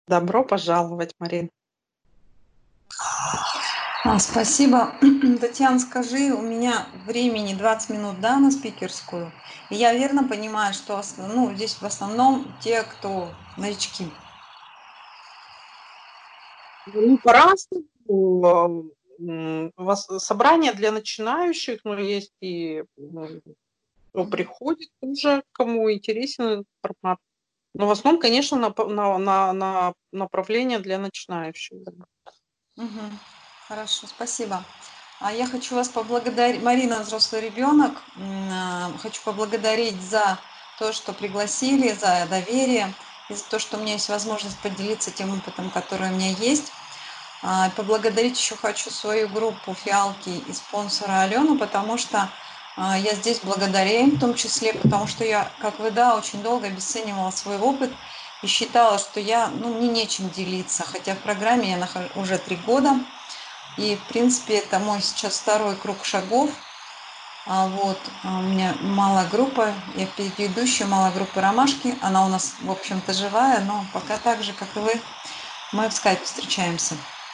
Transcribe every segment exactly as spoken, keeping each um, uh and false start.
Добро пожаловать, Марин. А, спасибо. Татьяна, скажи, у меня времени двадцать минут, да, на спикерскую? И я верно понимаю, что ос- ну, здесь в основном те, кто новички. Ну, по-разному. М, вас- Собрание для начинающих, но есть и м, кто Мгм. приходит уже, кому интересен этот формат. Но в основном, конечно, нап- на, на- на направление для начинающих. Да. Мгм. Хорошо, спасибо. А я хочу вас поблагодарить, Марина, взрослый ребенок, м, а, хочу поблагодарить за то, что пригласили, за доверие, и за то, что у меня есть возможность поделиться тем опытом, который у меня есть. А, Поблагодарить еще хочу свою группу «Фиалки» и спонсора Алену, потому что а, я здесь благодаря им в том числе, потому что я, как вы, да, очень долго обесценивала свой опыт и считала, что я, ну, мне нечем делиться, хотя в программе я нахожусь уже три года, и, в принципе, это мой сейчас второй круг шагов. А вот а у меня малая группа, я ведущая малой группы «Ромашки», она у нас, в общем-то, живая, но пока так же, как и вы, мы в скайпе встречаемся.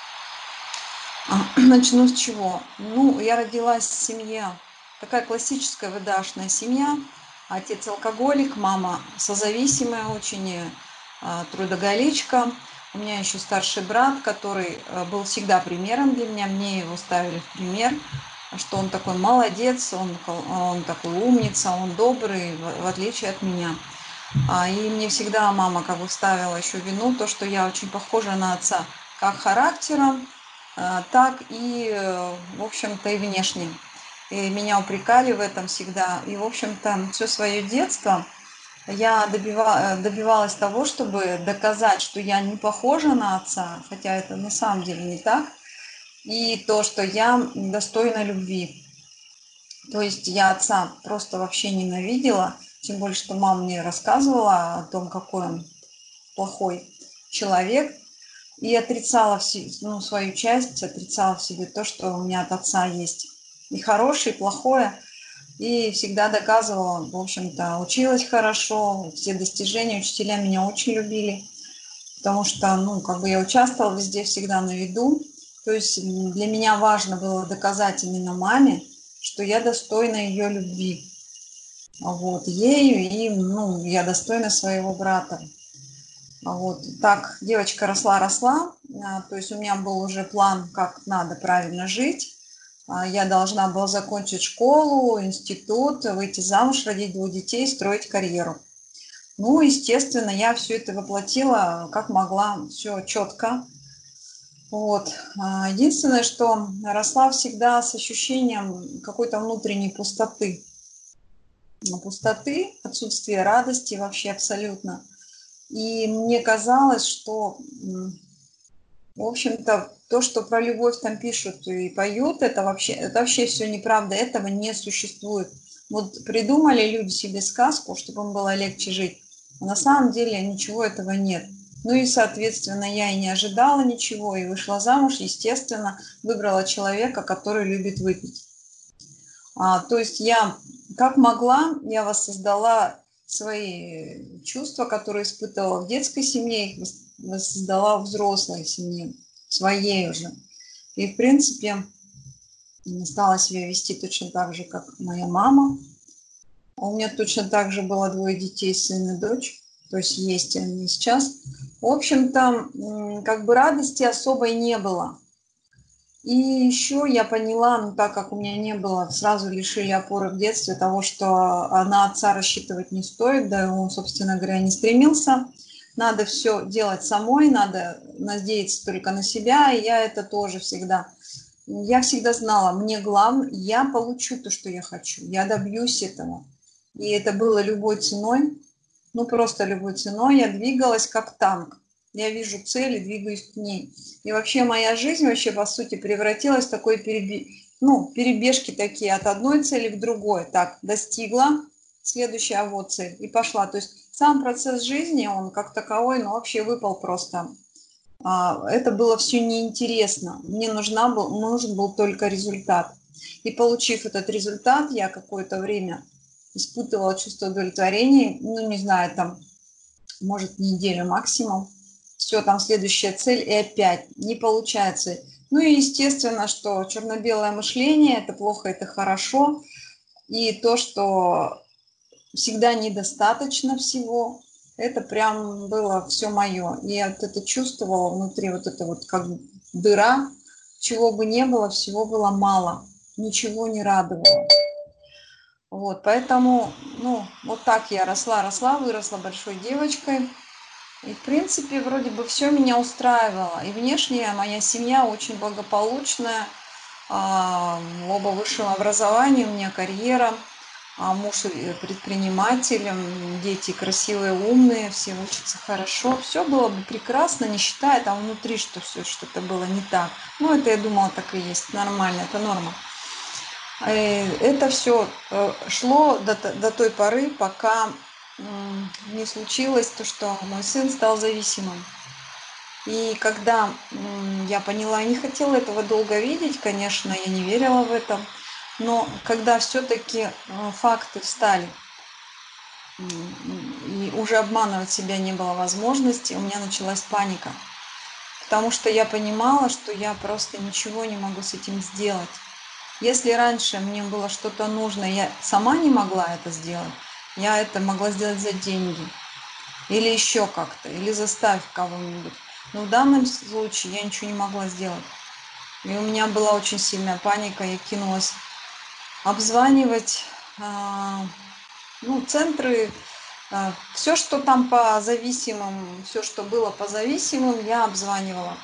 А, Начну с чего? Ну, я родилась в семье, такая классическая ВДАшная семья. Отец алкоголик, мама созависимая, очень а, трудоголичка. У меня еще старший брат, который а, был всегда примером для меня. Мне его ставили в пример, что он такой молодец, он, он такой умница, он добрый, в, в отличие от меня. А, и мне всегда мама как бы ставила еще вину, то, что я очень похожа на отца, как характером, а, так и, э, в общем-то, и внешне. И меня упрекали в этом всегда. И, в общем-то, все свое детство я добива- добивалась того, чтобы доказать, что я не похожа на отца, хотя это на самом деле не так, и то, что я достойна любви. То есть я отца просто вообще ненавидела, тем более, что мама мне рассказывала о том, какой он плохой человек, и отрицала все, ну, свою часть, отрицала в себе то, что у меня от отца есть. И хорошее, и плохое. И всегда доказывала, в общем-то, училась хорошо, все достижения, учителя меня очень любили, потому что, ну, как бы я участвовала везде, всегда на виду. То есть для меня важно было доказать именно маме, что я достойна ее любви. Вот, ею, и, ну, я достойна своего брата. Вот так девочка росла-росла, а, то есть у меня был уже план, как надо правильно жить. А, Я должна была закончить школу, институт, выйти замуж, родить двух детей, строить карьеру. Ну, естественно, я все это воплотила как могла, все четко. Вот. А, Единственное, что росла всегда с ощущением какой-то внутренней пустоты. Пустоты, отсутствия радости вообще абсолютно. И мне казалось, что, в общем-то, то, что про любовь там пишут и поют, это вообще, это вообще все неправда, этого не существует. Вот придумали люди себе сказку, чтобы им было легче жить, а на самом деле ничего этого нет. Ну и, соответственно, я и не ожидала ничего, и вышла замуж, естественно, выбрала человека, который любит выпить. А, то есть я, как могла, я воссоздала свои чувства, которые испытывала в детской семье, их воссоздала в взрослой семье, своей уже. И, в принципе, стала себя вести точно так же, как моя мама. У меня точно так же было двое детей, сын и дочь. То есть есть они сейчас. В общем-то, как бы радости особой не было. И еще я поняла, ну так как у меня не было, сразу лишили опоры в детстве того, что на отца рассчитывать не стоит, да он, собственно говоря, не стремился. Надо все делать самой, надо надеяться только на себя, и я это тоже всегда. Я всегда знала, мне главное, я получу то, что я хочу, я добьюсь этого. И это было любой ценой, ну просто любой ценой. Я двигалась как танк. Я вижу цель и двигаюсь к ней. И вообще моя жизнь вообще по сути превратилась в такой перебе... ну, перебежки такие от одной цели к другой. Так, достигла, следующая вот цель и пошла. То есть сам процесс жизни, он как таковой, ну вообще выпал просто. А, это было все неинтересно. Мне нужна был, нужен был только результат. И получив этот результат, я какое-то время испытывала чувство удовлетворения, ну, не знаю, там, может, неделю максимум. все, там следующая цель, и опять не получается. Ну и естественно, что черно-белое мышление, это плохо, это хорошо. И то, что всегда недостаточно всего, это прям было все мое. И я вот это чувствовала внутри, вот это вот как дыра, чего бы не было, всего было мало, ничего не радовало. Вот, поэтому, ну, вот так я росла, росла, выросла большой девочкой. И, в принципе, вроде бы все меня устраивало. И внешне моя семья очень благополучная, а, оба высшего образования, у меня карьера, а муж предприниматель, дети красивые, умные, все учатся хорошо. Все было бы прекрасно, не считая там внутри, что все что-то было не так. Ну, это, я думала, так и есть, нормально, это норма. Это все шло до, до той поры, пока не случилось то, что мой сын стал зависимым. И когда я поняла, я не хотела этого долго видеть, конечно, я не верила в это, но когда все-таки факты встали, и уже обманывать себя не было возможности, у меня началась паника. Потому что я понимала, что я просто ничего не могу с этим сделать. Если раньше мне было что-то нужно, я сама не могла это сделать, я это могла сделать за деньги. Или еще как-то, или заставив кого-нибудь. Но в данном случае я ничего не могла сделать. И у меня была очень сильная паника, я кинулась обзванивать ну, центры, все, что там по зависимым, все, что было по зависимым, я обзванивала.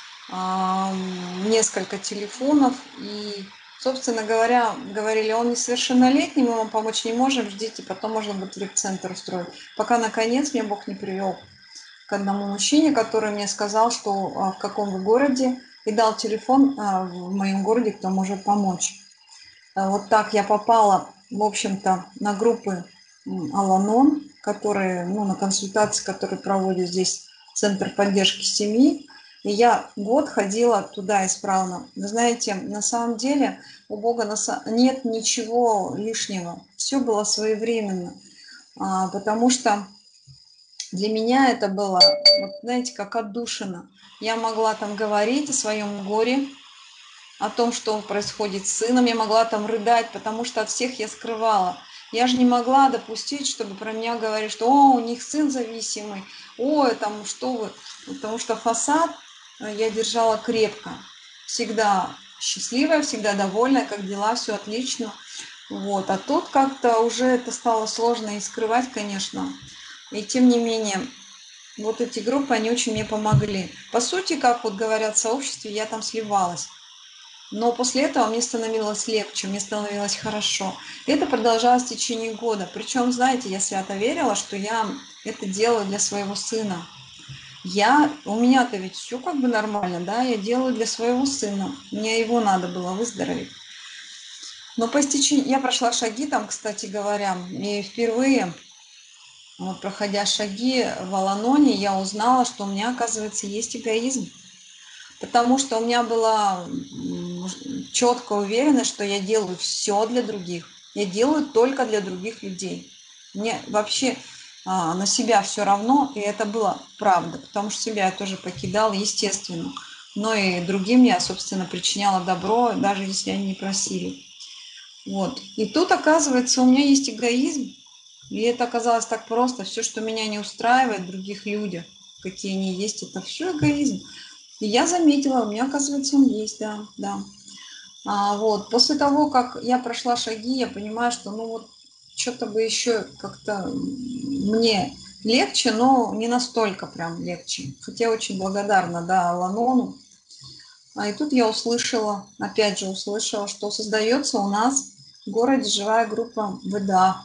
Несколько телефонов, и, собственно говоря, говорили, он несовершеннолетний, мы вам помочь не можем, ждите, потом можно будет в репцентр устроить. Пока, наконец, меня Бог не привел к одному мужчине, который мне сказал, что в каком вы городе, и дал телефон в моем городе, кто может помочь. Вот так я попала, в общем-то, на группы Al-Anon, которые, ну, на консультации, которые проводит здесь Центр поддержки семьи. И я год ходила туда исправно. Вы знаете, на самом деле у Бога нет ничего лишнего. Все было своевременно. Потому что для меня это было, вот, знаете, как отдушина. Я могла там говорить о своем горе, о том, что происходит с сыном. Я могла там рыдать, потому что от всех я скрывала. Я же не могла допустить, чтобы про меня говорили, что «О, у них сын зависимый, ой, там что вы». Потому что фасад я держала крепко. Всегда счастливая, всегда довольная, как дела, все отлично. Вот. А тут как-то уже это стало сложно и скрывать, конечно. И тем не менее, вот эти группы, они очень мне помогли. По сути, как вот говорят в сообществе, я там сливалась. Но после этого мне становилось легче, мне становилось хорошо. И это продолжалось в течение года. Причем, знаете, я свято верила, что я это делаю для своего сына. Я, у меня-то ведь все как бы нормально, да, я делаю для своего сына. Мне его надо было выздороветь. Но по истечении, я прошла шаги там, кстати говоря, и впервые, вот проходя шаги в Al-Anoне, я узнала, что у меня, оказывается, есть эгоизм. Потому что у меня была четкая уверенность, что я делаю все для других. Я делаю только для других людей. Мне вообще а, на себя все равно, и это было правда, потому что себя я тоже покидала, естественно. Но и другим я, собственно, причиняла добро, даже если они не просили. Вот. И тут, оказывается, у меня есть эгоизм, и это оказалось так просто. Все, что меня не устраивает в других людях, какие они есть, это все эгоизм. И я заметила, у меня, оказывается, он есть, да, да. А, вот, после того, как я прошла шаги, я понимаю, что, ну, вот, что-то бы еще как-то мне легче, но не настолько прям легче. Хотя очень благодарна, да, Al-Anoну. А и тут я услышала, опять же услышала, что создается у нас в городе живая группа ВДА.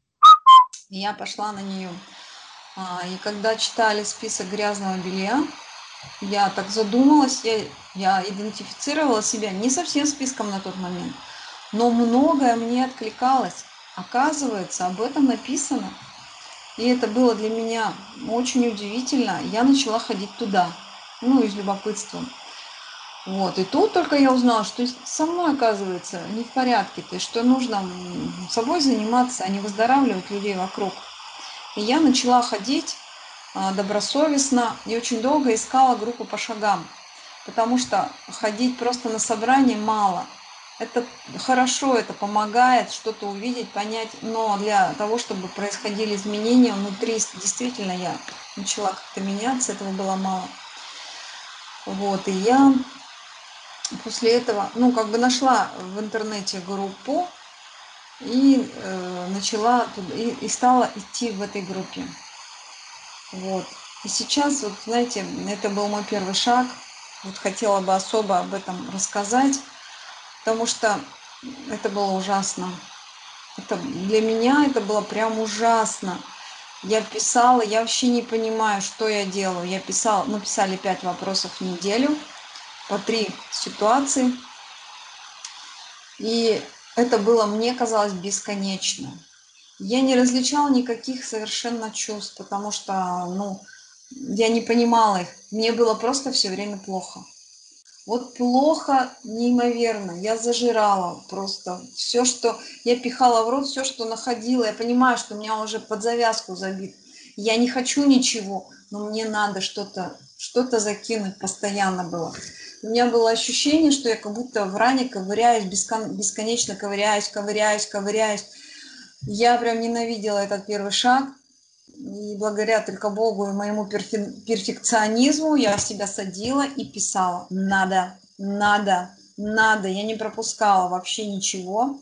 И я пошла на нее. А, и когда читали список грязного белья, я так задумалась, я, я идентифицировала себя не со всем списком на тот момент, но многое мне откликалось. Оказывается, об этом написано. И это было для меня очень удивительно. Я начала ходить туда, ну, из любопытства. Вот, и тут только я узнала, что со мной, оказывается, не в порядке, то есть, что нужно собой заниматься, а не выздоравливать людей вокруг. И я начала ходить добросовестно и очень долго искала группу по шагам, потому что ходить просто на собрание мало. Это хорошо, это помогает что-то увидеть, понять, но для того, чтобы происходили изменения внутри, действительно я начала как-то меняться, этого было мало. Вот, и я после этого, ну, как бы нашла в интернете группу и э, начала и, и стала идти в этой группе. Вот. И сейчас, вот, знаете, это был мой первый шаг. Вот хотела бы особо об этом рассказать, потому что это было ужасно. Это, для меня это было прям ужасно. Я писала, я вообще не понимаю, что я делаю. Я писала, мы писали пять вопросов в неделю, по три ситуации. И это было, мне казалось, бесконечно. Я не различала никаких совершенно чувств, потому что, ну, я не понимала их. Мне было просто все время плохо. Вот плохо неимоверно. Я зажирала просто все, что я пихала в рот, все, что находила. Я понимаю, что у меня уже под завязку забит. Я не хочу ничего, но мне надо что-то что-то закинуть постоянно было. У меня было ощущение, что я как будто в ране ковыряюсь, бесконечно ковыряюсь, ковыряюсь, ковыряюсь. Я прям ненавидела этот первый шаг. И благодаря только Богу и моему перфекционизму я себя садила и писала. Надо, надо, надо. Я не пропускала вообще ничего.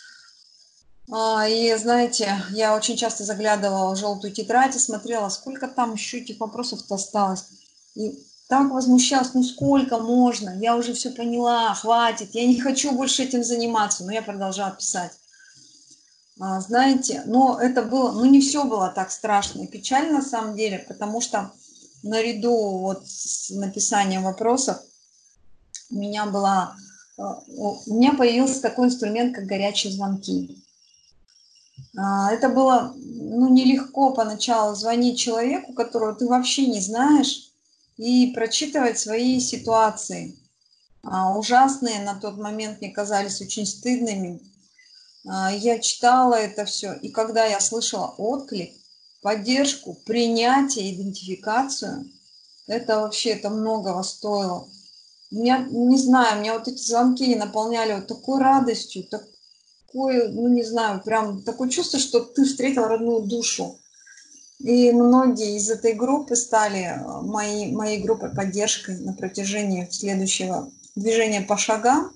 И знаете, я очень часто заглядывала в желтую тетрадь и смотрела, сколько там еще этих вопросов-то осталось. И так возмущалась, ну сколько можно? Я уже все поняла, хватит, я не хочу больше этим заниматься. Но я продолжала писать. Знаете, но это было, ну не все было так страшно и печально на самом деле, потому что наряду вот с написанием вопросов у меня была, у меня появился такой инструмент, как горячие звонки. Это было, ну, нелегко поначалу звонить человеку, которого ты вообще не знаешь, и прочитывать свои ситуации. Ужасные на тот момент мне казались очень стыдными. Я читала это все, и когда я слышала отклик, поддержку, принятие, идентификацию, это вообще, это многого стоило. Меня, не знаю, меня вот эти звонки наполняли вот такой радостью, такой, ну не знаю, прям такое чувство, что ты встретил родную душу. И многие из этой группы стали моей, моей группой поддержкой на протяжении следующего движения по шагам.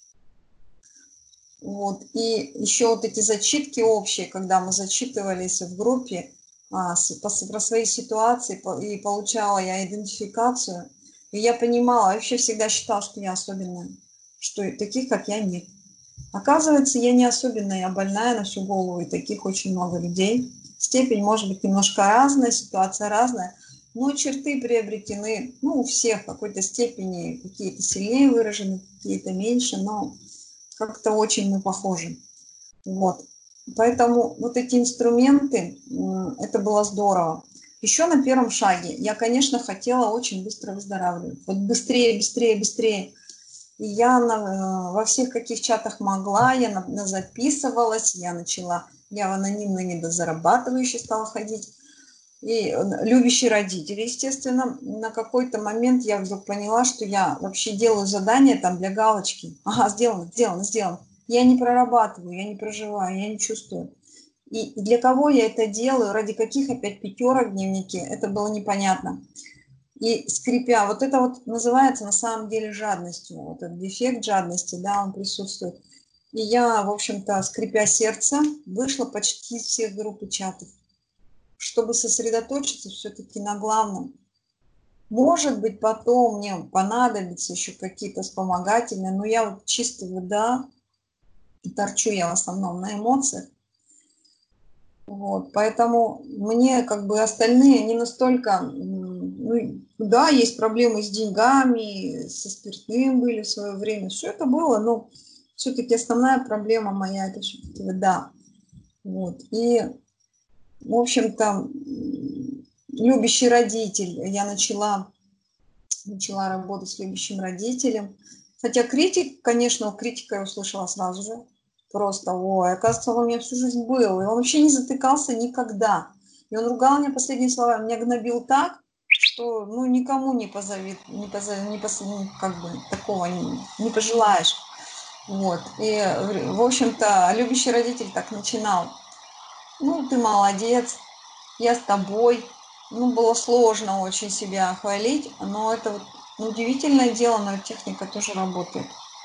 Вот. И еще вот эти зачитки общие, когда мы зачитывались в группе а, с, по, про свои ситуации, по, и получала я идентификацию, и я понимала, вообще всегда считала, что я особенная, что таких, как я, нет. Оказывается, я не особенная, я больная на всю голову, и таких очень много людей. Степень может быть немножко разная, ситуация разная, но черты приобретены, ну, у всех в какой-то степени, какие-то сильнее выражены, какие-то меньше, но как-то очень мы похожи. Вот. Поэтому вот эти инструменты, это было здорово. Еще на первом шаге я, конечно, хотела очень быстро выздоравливать. Вот быстрее, быстрее, быстрее. И я на, во всех каких чатах могла, я на, на записывалась, я начала, я в анонимно недозарабатывающий стала ходить. И любящие родители, естественно, на какой-то момент я вдруг поняла, что я вообще делаю задание там для галочки. Ага, сделано, сделано, сделано. Я не прорабатываю, я не проживаю, я не чувствую. И для кого я это делаю, ради каких опять пятерок в дневнике, это было непонятно. И скрипя, вот это вот называется на самом деле жадностью, вот этот дефект жадности, да, он присутствует. И я, в общем-то, скрипя сердце, вышла почти из всех групп и чатов, чтобы сосредоточиться все-таки на главном. Может быть, потом мне понадобятся еще какие-то вспомогательные, но я вот чисто, да, торчу я в основном на эмоциях. Вот, поэтому мне как бы остальные не настолько, ну, да, есть проблемы с деньгами, со спиртным были в свое время, все это было, но все-таки основная проблема моя, это все-таки вода. Вот, и, в общем-то, любящий родитель, я начала, начала работать с любящим родителем, хотя критик, конечно, критика я услышала сразу же. Просто, ой, оказывается, он у меня всю жизнь был. И он вообще не затыкался никогда. И он ругал меня последние слова, меня гнобил так, что ну, никому не позовет, не позовет, не пос, ну, как бы такого не, не пожелаешь. Вот. И, в общем-то, любящий родитель так начинал. Ну, ты молодец, я с тобой. Ну, было сложно очень себя хвалить, но это вот удивительное дело, но техника тоже работает.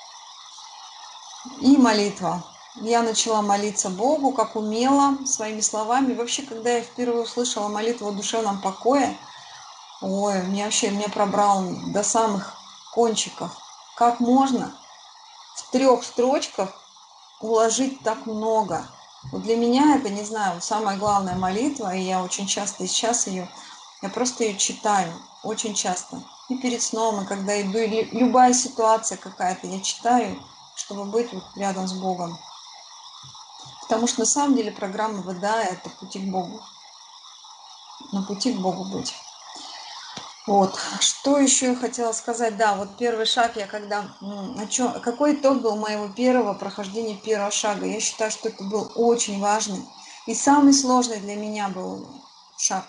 И молитва. Я начала молиться Богу, как умела, своими словами. Вообще, когда я впервые услышала молитву о душевном покое, ой, меня вообще меня пробрал до самых кончиков. Как можно в трех строчках уложить так много? Вот для меня это, не знаю, самая главная молитва, и я очень часто и сейчас ее, я просто ее читаю, очень часто. И перед сном, и когда иду, или любая ситуация какая-то, я читаю, чтобы быть вот рядом с Богом. Потому что на самом деле программа ВДА – это пути к Богу. На пути к Богу быть. Вот. Что еще я хотела сказать? Да, вот первый шаг я когда... О чем, какой итог был моего первого прохождения первого шага? Я считаю, что это был очень важный и самый сложный для меня был шаг.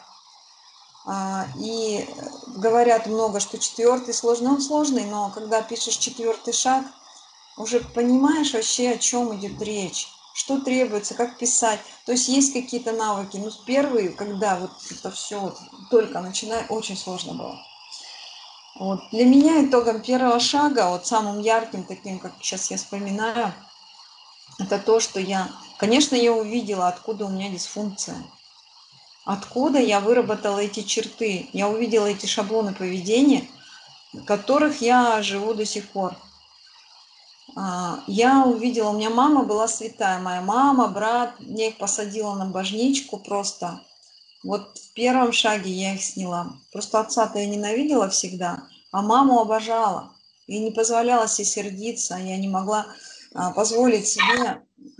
И говорят много, что четвертый сложный. Он сложный, но когда пишешь четвертый шаг, уже понимаешь вообще, о чем идет речь, что требуется, как писать. То есть есть какие-то навыки. Но первые, когда вот это все вот только начинаю, очень сложно было. Вот. Для меня итогом первого шага, вот самым ярким таким, как сейчас я вспоминаю, это то, что я, конечно, я увидела, откуда у меня дисфункция. Откуда я выработала эти черты. Я увидела эти шаблоны поведения, в которых я живу до сих пор. Я увидела, у меня мама была святая, моя мама, брат, я их посадила на божничку просто. Вот в первом шаге я их сняла. Просто отца-то я ненавидела всегда, а маму обожала. И не позволяла себе сердиться, я не могла позволить себе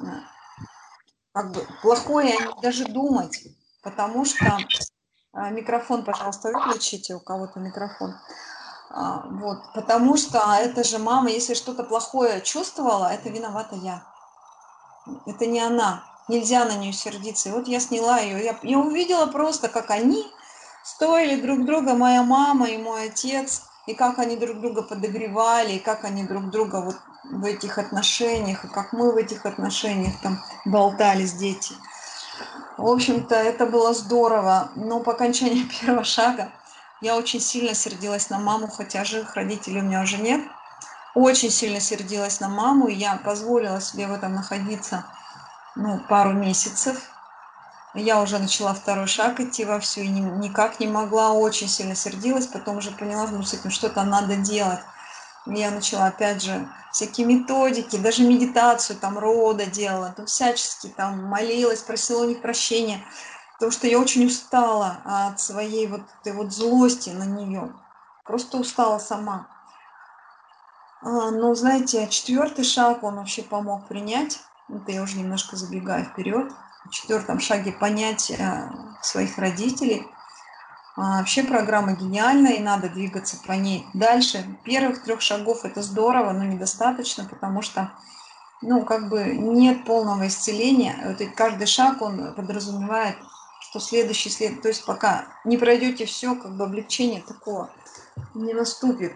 как бы плохое даже думать, потому что... Микрофон, пожалуйста, выключите, у кого-то микрофон. Вот, потому что это же мама, если что-то плохое чувствовала, это виновата я. Это не она. Нельзя на нее сердиться. И вот я сняла ее. Я, я увидела просто, как они стоили друг друга, моя мама и мой отец, и как они друг друга подогревали, и как они друг друга вот в этих отношениях, и как мы в этих отношениях там болтались, дети. В общем-то, это было здорово. Но по окончании первого шага я очень сильно сердилась на маму, хотя живых родителей у меня уже нет. Очень сильно сердилась на маму, и я позволила себе в этом находиться ну, пару месяцев. Я уже начала второй шаг идти вовсю, и никак не могла, очень сильно сердилась. Потом уже поняла, что с этим что-то надо делать. Я начала, опять же, всякие методики, даже медитацию, там, рода делала, там, всячески там молилась, просила у них прощения, потому что я очень устала от своей вот этой вот злости на нее, просто устала сама. Но, знаете, четвертый шаг, он вообще помог принять, это я уже немножко забегаю вперед, в четвертом шаге понять своих родителей. Вообще программа гениальная, и надо двигаться по ней дальше. Первых трех шагов это здорово, но недостаточно, потому что, ну, как бы нет полного исцеления. Вот и каждый шаг, он подразумевает, что следующий след, то есть пока не пройдете все, как бы облегчение такого не наступит.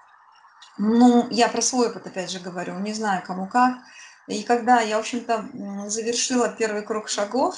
Ну, я про свой опыт опять же говорю, не знаю кому как. И когда я, в общем-то, завершила первый круг шагов,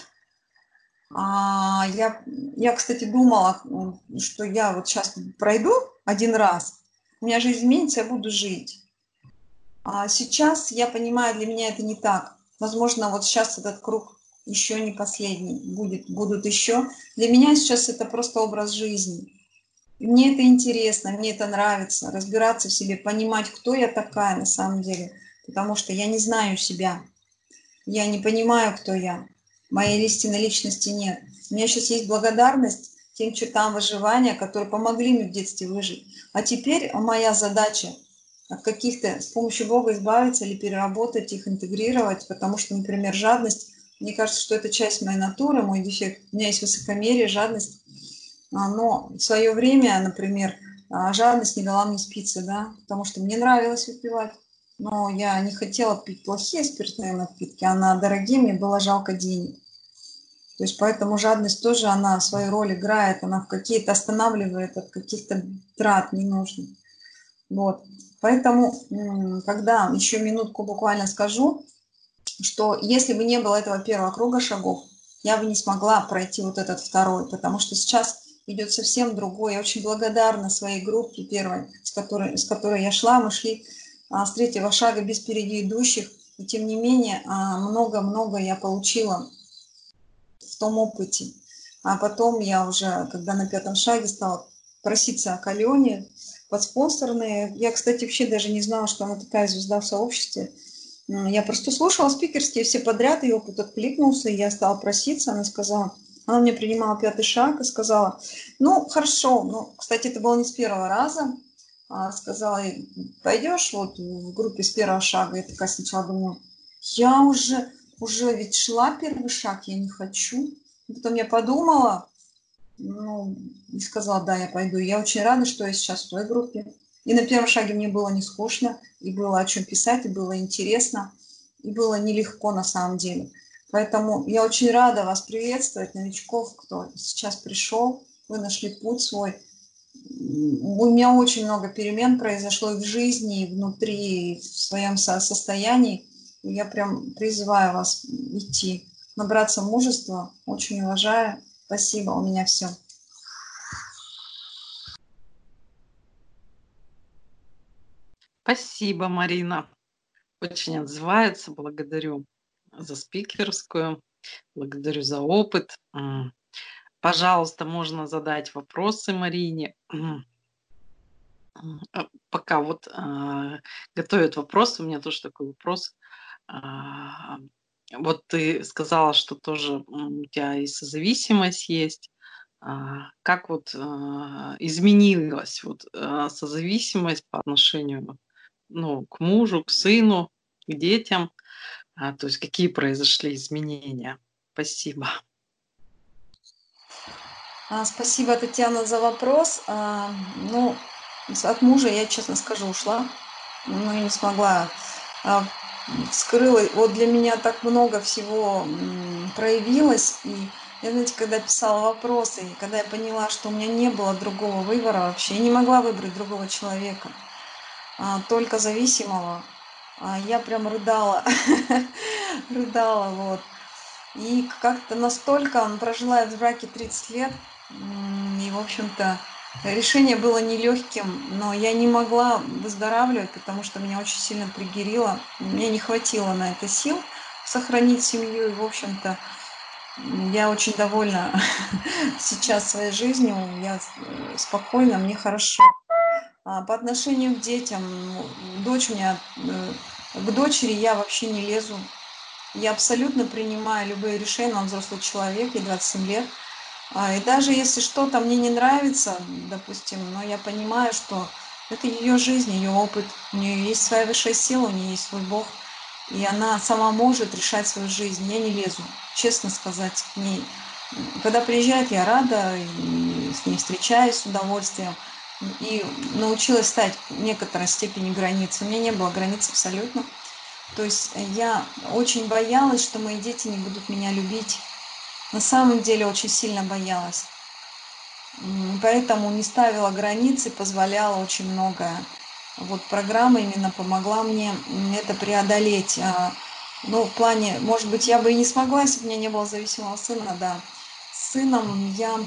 А, я, я, кстати, думала, что я вот сейчас пройду один раз, у меня жизнь изменится, я буду жить. А сейчас я понимаю, для меня это не так. Возможно, вот сейчас этот круг еще не последний, будет, будут еще. Для меня сейчас это просто образ жизни. И мне это интересно, мне это нравится, разбираться в себе, понимать, кто я такая на самом деле, потому что я не знаю себя, я не понимаю, кто я. Моей истинной личности нет. У меня сейчас есть благодарность тем чертам выживания, которые помогли мне в детстве выжить. А теперь моя задача от каких-то с помощью Бога избавиться или переработать их, интегрировать, потому что, например, жадность, мне кажется, что это часть моей натуры, мой дефект. У меня есть высокомерие, жадность, но в свое время, например, жадность не дала мне спиться, да, потому что мне нравилось выпивать. Но я не хотела пить плохие спиртные напитки, а на дорогие мне было жалко денег. То есть поэтому жадность тоже, она свою роль играет, она в какие-то останавливает от каких-то трат ненужных. Вот. Поэтому, когда еще минутку буквально скажу, что если бы не было этого первого круга шагов, я бы не смогла пройти вот этот второй, потому что сейчас идет совсем другой. Я очень благодарна своей группе первой, с которой, с которой я шла. Мы шли а, с третьего шага без впереди идущих, и тем не менее много-много я получила в том опыте. А потом я уже, когда на пятом шаге стала проситься к Алене под спонсорные. Я, кстати, вообще даже не знала, что она такая звезда в сообществе. Я просто слушала спикерские все подряд, и опыт откликнулся, и я стала проситься. Она сказала, она мне принимала пятый шаг и сказала, ну, хорошо, ну, кстати, это было не с первого раза. А сказала, пойдешь вот в группе с первого шага? Я такая сначала думаю, я уже, уже ведь шла первый шаг, я не хочу. Потом я подумала, ну, и сказала, да, я пойду. Я очень рада, что я сейчас в той группе. И на первом шаге мне было не скучно, и было о чем писать, и было интересно, и было нелегко на самом деле. Поэтому я очень рада вас приветствовать, новичков, кто сейчас пришел, вы нашли путь свой. У меня очень много перемен произошло и в жизни, и внутри, и в своем состоянии. И я прям призываю вас идти, набраться мужества. Очень уважаю. Спасибо, у меня все. Спасибо, Марина. Очень отзывается. Благодарю за спикерскую. Благодарю за опыт. Пожалуйста, можно задать вопросы Марине. Пока вот а, готовят вопрос, у меня тоже такой вопрос. А, вот ты сказала, что тоже у тебя и созависимость есть. А, как вот а, изменилась вот а, созависимость по отношению, ну, к мужу, к сыну, к детям? А, то есть какие произошли изменения? Спасибо. А, Спасибо, Татьяна, за вопрос. А, Ну, с- от мужа я, честно скажу, ушла. Ну, я не смогла. А, Вскрыла. Вот для меня так много всего м, проявилось. И я, знаете, когда писала вопросы, и когда я поняла, что у меня не было другого выбора вообще, я не могла выбрать другого человека, а, только зависимого, а, я прям рыдала, рыдала, вот. И как-то настолько прожила я в браке тридцать лет, и, в общем-то, решение было нелегким, но я не могла выздоравливать, потому что меня очень сильно пригерило. Мне не хватило на это сил сохранить семью, и, в общем-то, я очень довольна сейчас своей жизнью, я спокойна, мне хорошо. А по отношению к детям, дочь у меня, э, к дочери я вообще не лезу. Я абсолютно принимаю любые решения, он взрослый человек, ей двадцать семь лет. А, И даже если что-то мне не нравится, допустим, но я понимаю, что это ее жизнь, ее опыт, у нее есть своя высшая сила, у нее есть свой Бог, и она сама может решать свою жизнь. Я не лезу, честно сказать, к ней. Когда приезжает, я рада, и с ней встречаюсь с удовольствием. И научилась ставить в некоторой степени границы. У меня не было границ абсолютно. То есть я очень боялась, что мои дети не будут меня любить. На самом деле очень сильно боялась. Поэтому не ставила границы, позволяла очень многое. Вот программа именно помогла мне это преодолеть. А, Ну, в плане, может быть, я бы и не смогла, если бы у меня не было зависимого сына, да. С сыном я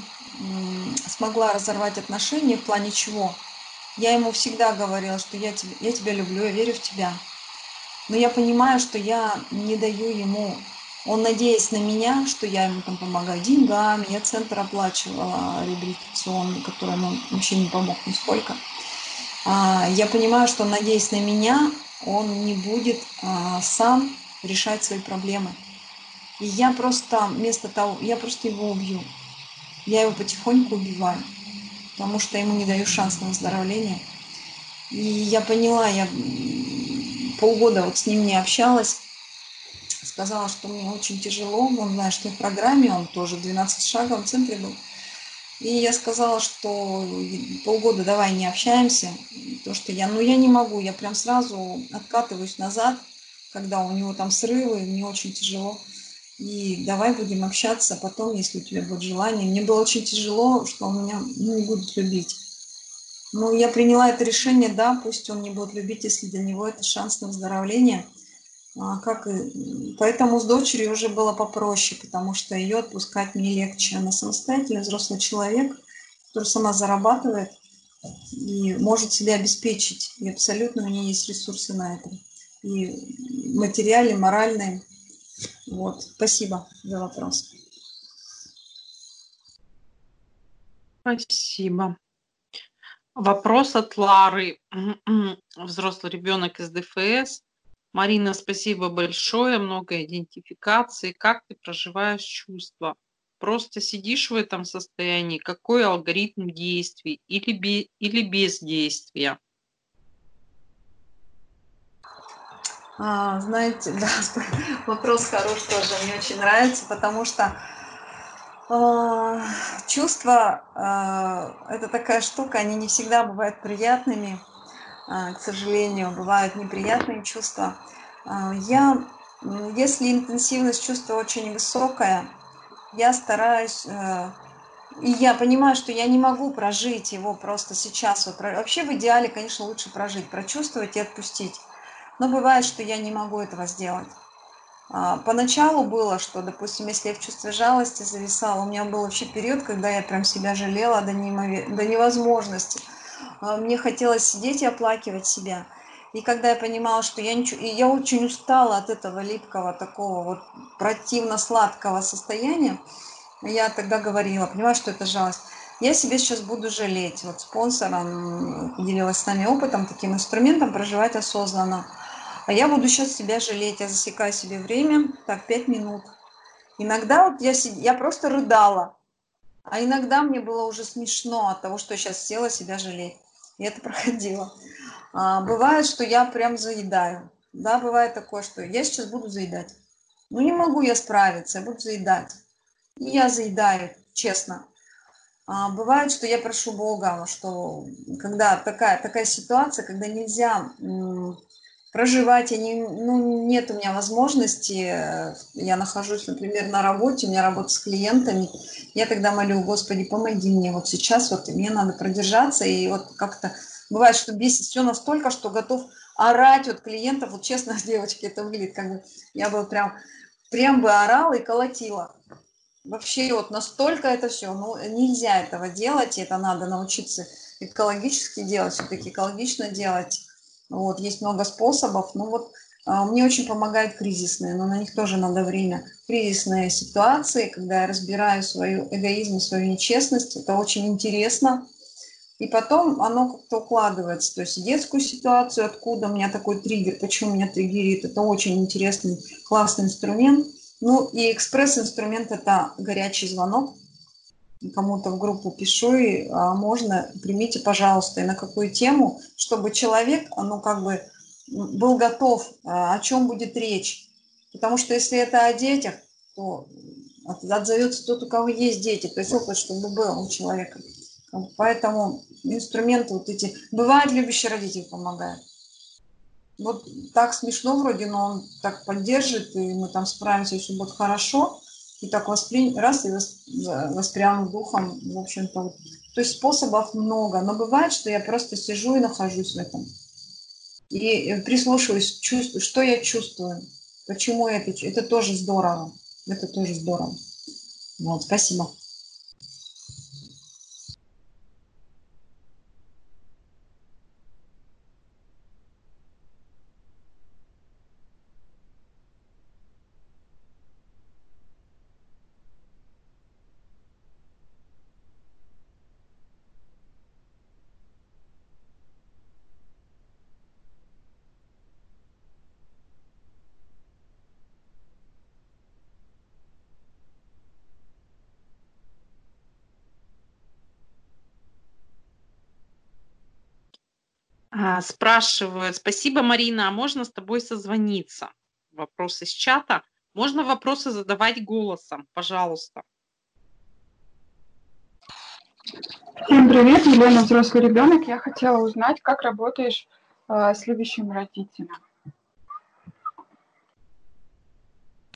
смогла разорвать отношения в плане чего? Я ему всегда говорила, что я тебя, я тебя люблю, я верю в тебя. Но я понимаю, что я не даю ему, он надеясь на меня, что я ему там помогаю деньгами, я центр оплачивала реабилитационный, который ему вообще не помог нисколько. А, Я понимаю, что надеясь на меня, он не будет а, сам решать свои проблемы. И я просто вместо того, я просто его убью. Я его потихоньку убиваю, потому что ему не даю шанс на выздоровление. И я поняла, я полгода вот с ним не общалась, сказала, что мне очень тяжело, он знает, что я в программе, он тоже двенадцать шагов в центре был. И я сказала, что полгода давай не общаемся, то что я, ну я не могу, я прям сразу откатываюсь назад, когда у него там срывы, мне очень тяжело. и давай будем общаться потом, если у тебя будет желание. Мне было очень тяжело, что он меня ну, не будет любить. Но я приняла это решение, да, пусть он не будет любить, если для него это шанс на выздоровление. А, как и... Поэтому с дочерью уже было попроще, потому что ее отпускать мне легче. Она самостоятельный взрослый человек, который сама зарабатывает и может себя обеспечить. И абсолютно у нее есть ресурсы на это. И материальные, моральные. Вот. Спасибо за вопрос. Спасибо. Вопрос от Лары. Взрослый ребенок из ДФС. Марина, спасибо большое, много идентификации. Как ты проживаешь чувства? Просто сидишь в этом состоянии? Какой алгоритм действий? Или, бе, или бездействия? А, знаете, да, вопрос хороший тоже, мне очень нравится, потому что э, чувства э, это такая штука, они не всегда бывают приятными, э, к сожалению, бывают неприятные чувства. Э, я, если интенсивность чувства очень высокая, я стараюсь, э, и я понимаю, что я не могу прожить его просто сейчас. Вот, вообще в идеале, конечно, лучше прожить, прочувствовать и отпустить. Но бывает, что я не могу этого сделать. Поначалу было, что, допустим, если я в чувстве жалости зависала, у меня был вообще период, когда я прям себя жалела до, неимовер... до невозможности. Мне хотелось сидеть и оплакивать себя. И когда я понимала, что я, ничего... и я очень устала от этого липкого, такого вот противно-сладкого состояния, я тогда говорила, понимаю, что это жалость. Я себе сейчас буду жалеть. Вот спонсором делилась с нами опытом, таким инструментом проживать осознанно. А я буду сейчас себя жалеть. Я засекаю себе время, так, пять минут. Иногда вот я, сид... я просто рыдала. А иногда мне было уже смешно от того, что я сейчас села себя жалеть. И это проходило. А, бывает, что я прям заедаю. Да, бывает такое, что я сейчас буду заедать. Ну не могу я справиться, я буду заедать. И я заедаю, честно. А, бывает, что я прошу Бога, что когда такая, такая ситуация, когда нельзя м, проживать, я не, ну, нет у меня возможности, я нахожусь, например, на работе, у меня работа с клиентами, я тогда молю, Господи, помоги мне вот сейчас, вот мне надо продержаться, и вот как-то бывает, что бесит все настолько, что готов орать от клиентов, вот честно, девочки, это выглядит, как бы я бы прям, прям бы орала и колотила. Вообще вот настолько это все, ну, нельзя этого делать, и это надо научиться экологически делать, все-таки экологично делать. Вот, есть много способов, ну вот а, мне очень помогают кризисные, но на них тоже надо время. Кризисные ситуации, когда я разбираю свою эгоизм, свою нечестность, это очень интересно. И потом оно как-то укладывается, то есть детскую ситуацию, откуда у меня такой триггер, почему меня триггерит, это очень интересный, классный инструмент. Ну и экспресс-инструмент – это горячий звонок. Кому-то в группу пишу, и а, можно, примите, пожалуйста, и на какую тему, чтобы человек, ну как бы был готов, а, о чем будет речь. Потому что если это о детях, то отзовется тот, у кого есть дети, то есть опыт, чтобы был у человека. Поэтому инструменты вот эти... Бывает, любящий родитель помогает. Вот так смешно вроде, но он так поддержит, и мы там справимся, все будет хорошо. И так воспри... раз, и воспрянут духом, в общем-то. Вот. То есть способов много. Но бывает, что я просто сижу и нахожусь в этом. И прислушиваюсь, чувствую, что я чувствую. Почему это... Это тоже здорово. Это тоже здорово. Вот, спасибо. А, спрашивают, спасибо, Марина, а можно с тобой созвониться? Вопрос из чата. Можно вопросы задавать голосом, пожалуйста. Всем привет, Елена, взрослый ребенок. Я хотела узнать, как работаешь э, с любящим родителем.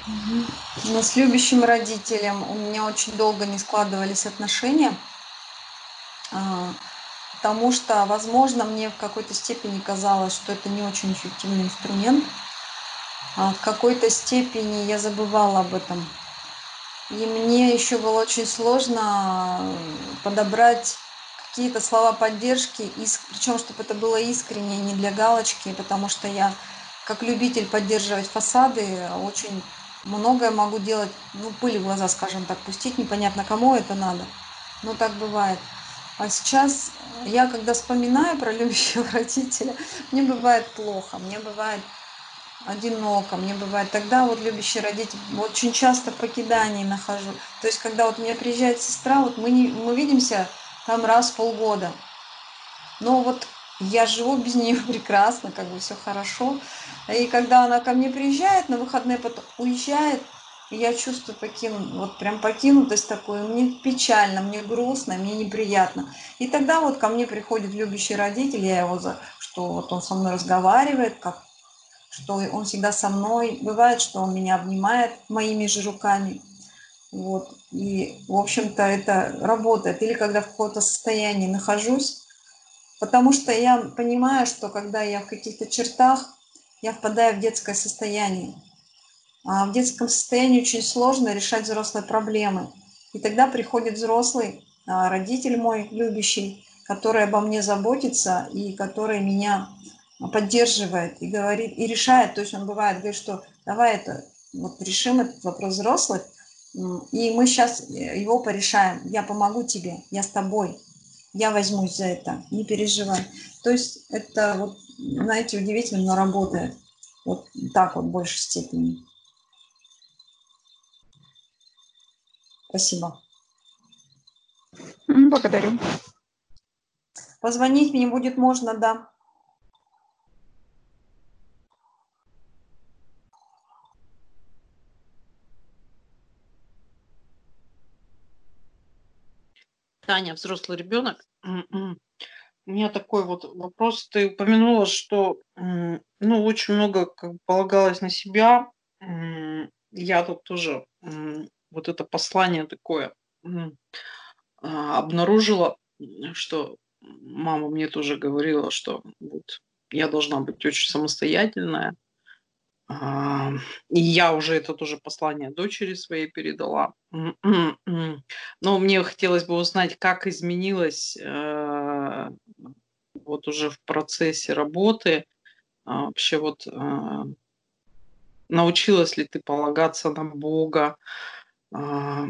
Мгм. Но с любящим родителем у меня очень долго не складывались отношения, а, потому что, возможно, мне в какой-то степени казалось, что это не очень эффективный инструмент, а в какой-то степени я забывала об этом. И мне еще было очень сложно э, подобрать какие-то слова поддержки, причем чтобы это было искренне, не для галочки, потому что я, как любитель поддерживать фасады, очень многое могу делать, ну, пыль в глаза, скажем так, пустить, непонятно кому это надо, но так бывает. А сейчас я, когда вспоминаю про любящего родителя, мне бывает плохо, мне бывает одиноко, мне бывает тогда вот любящий родитель, очень часто в покидании нахожу. То есть, когда вот у меня приезжает сестра, вот мы, не, мы видимся там раз в полгода, но вот я живу без нее прекрасно, как бы все хорошо. И когда она ко мне приезжает на выходные, потом уезжает, и я чувствую покину, вот прям покинутость такую, мне печально, мне грустно, мне неприятно. И тогда вот ко мне приходит любящий родитель, я его за, что вот он со мной разговаривает, как что он всегда со мной. Бывает, что он меня обнимает моими же руками. Вот. И, в общем-то, это работает. Или когда в каком-то состоянии нахожусь, потому что я понимаю, что когда я в каких-то чертах, я впадаю в детское состояние. А в детском состоянии очень сложно решать взрослые проблемы. И тогда приходит взрослый, а, родитель мой любящий, который обо мне заботится и который меня поддерживает и говорит, и решает. То есть он бывает, говорит, что давай это, вот решим этот вопрос взрослых, и мы сейчас его порешаем. Я помогу тебе, я с тобой, я возьмусь за это, не переживай. То есть это, вот, знаете, удивительно, но работает. Вот так вот в большей степени. Спасибо. М, Благодарю. Позвонить мне будет можно, да. Таня, взрослый ребенок. У меня такой вот вопрос. Ты упомянула, что м, ну, очень много как бы полагалось на себя. М, Я тут тоже м, вот это послание такое м, а, обнаружила, м, что мама мне тоже говорила, что вот я должна быть очень самостоятельная. А, и я уже это тоже послание дочери своей передала. М, м, м. Но мне хотелось бы узнать, как изменилось э, вот уже в процессе работы. А, вообще вот а, научилась ли ты полагаться на Бога? А,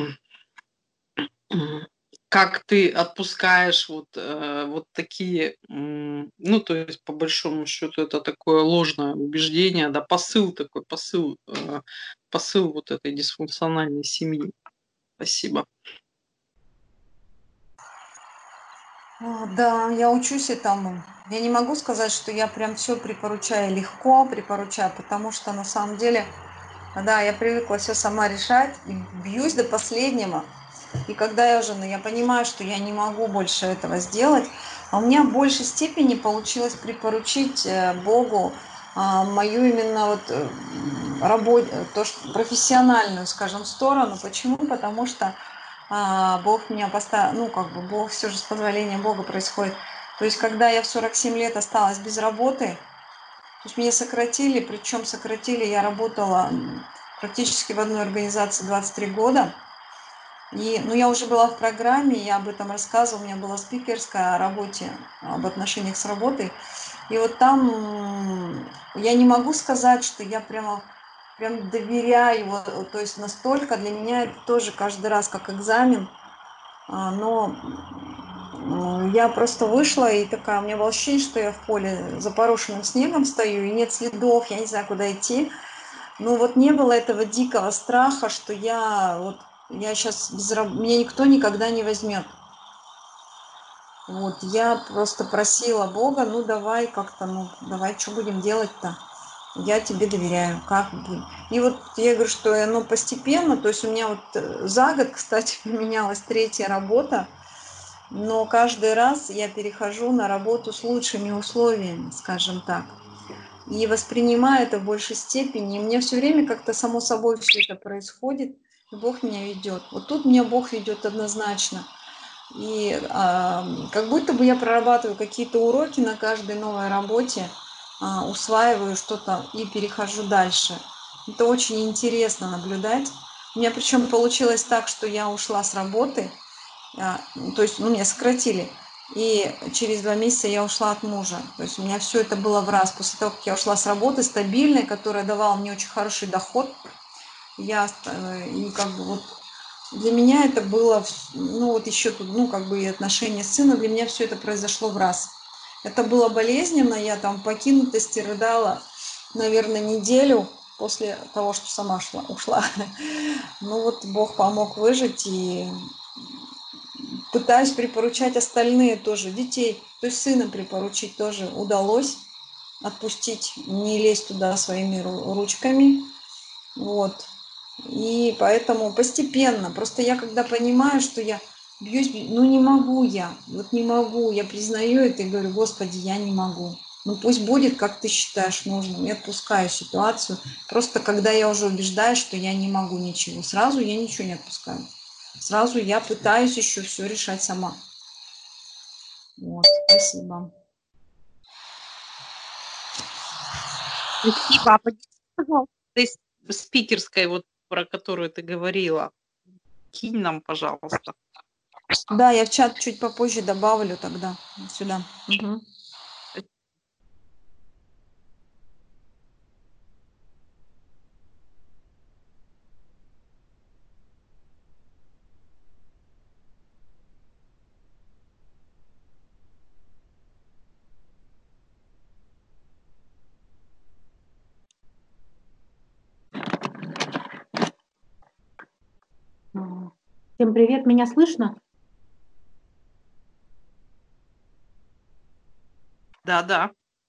Мгм. Как ты отпускаешь вот, э, вот такие, м, ну, то есть, по большому счету, это такое ложное убеждение, да, посыл такой, посыл, э, посыл вот этой дисфункциональной семьи. Спасибо. А, Да, я учусь этому. Я не могу сказать, что я прям все припоручаю легко, припоручаю, потому что на самом деле, да, я привыкла все сама решать и бьюсь до последнего. И когда я уже, ну, я понимаю, что я не могу больше этого сделать, а у меня в большей степени получилось припоручить э, Богу а, мою именно вот э, работу, то, что профессиональную, скажем, сторону. Почему? Потому что а, Бог меня поставил, ну, как бы, Бог, все же с позволения Бога происходит. То есть, когда я в сорок семь лет осталась без работы, то есть меня сократили, причем сократили, я работала практически в одной организации двадцать три года, и, ну, я уже была в программе, я об этом рассказывала, у меня была спикерская о работе, об отношениях с работой. И вот там я не могу сказать, что я прямо прям доверяю, вот, то есть настолько для меня это тоже каждый раз как экзамен. А, но м, я просто вышла и такая, у меня было ощущение, что я в поле запорошенным снегом стою, и нет следов, я не знаю, куда идти. Но вот не было этого дикого страха, что я вот я сейчас без раб... меня никто никогда не возьмет. Вот я просто просила Бога, ну давай как-то, ну давай, что будем делать-то? Я тебе доверяю, как бы. И вот я говорю, что оно постепенно, то есть у меня вот э, за год, кстати, поменялась третья работа, но каждый раз я перехожу на работу с лучшими условиями, скажем так. и воспринимаю это в большей степени. И мне все время как-то само собой все это происходит, и Бог меня ведет. Вот тут меня Бог ведет однозначно. И а, как будто бы я прорабатываю какие-то уроки на каждой новой работе, а, усваиваю что-то и перехожу дальше. Это очень интересно наблюдать. У меня причем получилось так, что я ушла с работы, а, то есть ну, меня сократили, и через два месяца я ушла от мужа. То есть у меня все это было в раз. После того, как я ушла с работы стабильной, которая давала мне очень хороший доход, я э, и как бы вот для меня это было, ну вот еще тут, ну как бы и отношения с сыном, для меня все это произошло в раз. Это было болезненно, я там покинутости рыдала, наверное, неделю после того, что сама шла, ушла. Ну вот Бог помог выжить, и пытаюсь припоручать остальные тоже, детей, то есть сына припоручить тоже удалось, отпустить, не лезть туда своими ручками, вот. И поэтому постепенно, просто я когда понимаю, что я бьюсь, ну не могу я, вот не могу, я признаю это и говорю: Господи, я не могу. Ну пусть будет, как ты считаешь нужным, и отпускаю ситуацию. Просто когда я уже убеждаюсь, что я не могу ничего, сразу я ничего не отпускаю. Сразу я пытаюсь еще все решать сама. Вот, спасибо. Спасибо. А поделись, пожалуйста, из спикерской, вот про которую ты говорила. Кинь нам, пожалуйста. Да, я в чат чуть попозже добавлю тогда сюда. Угу. Всем привет, меня слышно? Да, да.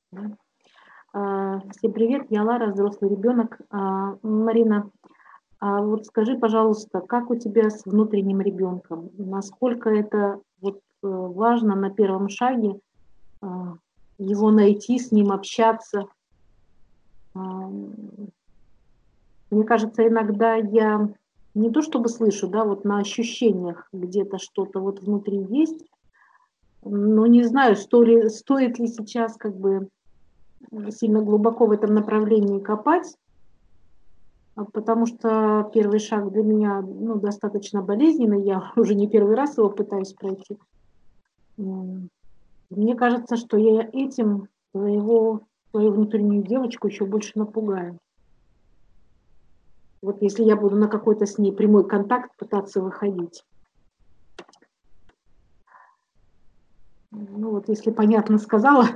Всем привет, я Лара, взрослый ребенок. Марина, вот скажи, пожалуйста, как у тебя с внутренним ребенком? Насколько это вот важно на первом шаге его найти, с ним общаться? Мне кажется, иногда я не то чтобы слышу, да, вот на ощущениях где-то что-то вот внутри есть, но не знаю, стоит ли, стоит ли сейчас как бы сильно глубоко в этом направлении копать, потому что первый шаг для меня, ну, достаточно болезненный, я уже не первый раз его пытаюсь пройти. Мне кажется, что я этим своего, свою внутреннюю девочку еще больше напугаю. Вот если я буду на какой-то с ней прямой контакт пытаться выходить. Ну вот, если понятно сказала.